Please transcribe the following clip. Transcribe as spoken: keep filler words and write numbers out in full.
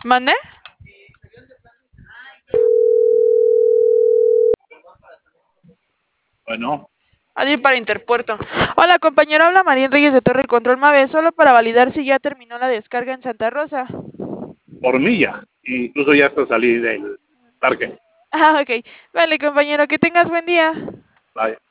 ¿Mande? Bueno, Alguien para Interpuerto. Hola, compañero, habla Marín Reyes de Torre Control Mave, solo para validar si ya terminó la descarga en Santa Rosa. por milla. Incluso ya hasta salí del parque. Ah, ok. Vale, compañero, que tengas buen día. Vaya.